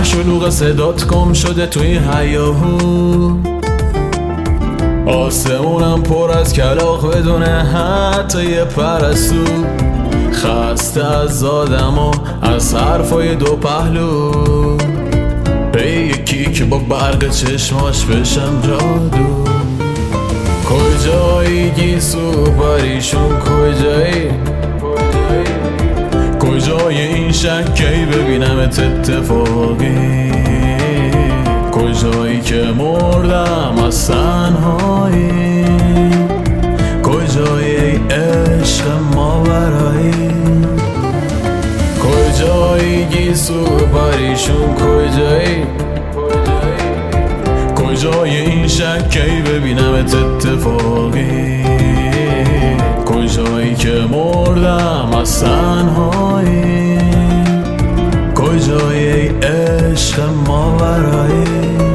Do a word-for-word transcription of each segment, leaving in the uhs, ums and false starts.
شلوغ صدات گم شده توی هیاهو، آسمونم پر از کلاغ بدونه حتی یه پرستو. خسته از آدم و از حرفای دو پهلو، به یکی که با برق چشماش بشم جادو. کجایی گیسو پریشون، کجایی کجای این شکی ببینمت اتفاقی، کجایی که مردم از تنهایی، کجایی ای عشق ماورایی. کجایی گیسو پریشون، کجایی کجای این شکی ببینمت اتفاقی، کجایی که مردم از تنهایی، کجایی ای عشق ماورایی.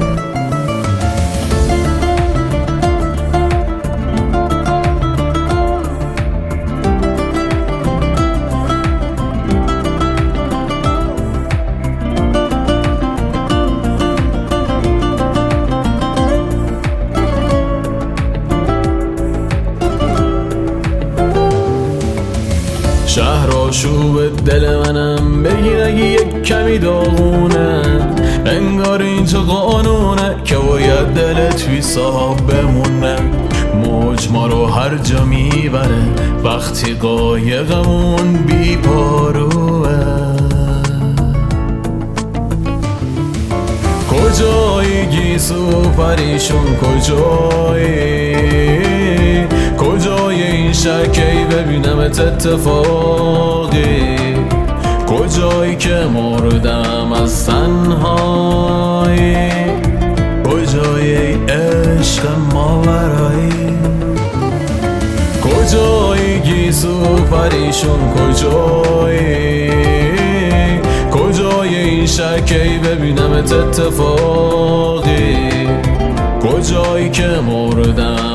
شهر آشوب دل منم بگیر اگه یک کمی داغونه، انگار اینجا قانونه که باید دلت توی صاحب بمونه. موج ما رو هر جا میبره وقتی قایقمون بی پاروه. کجایی گیسو پریشون، کجایی کجای این شکی ببینمت اتفاقی، کجایی که مردم از تنهایی، کجای ای عشق ماورایی. کجایی گیسو پریشون، کجایی کجای این شکی ببینمت اتفاقی، کجایی که مردم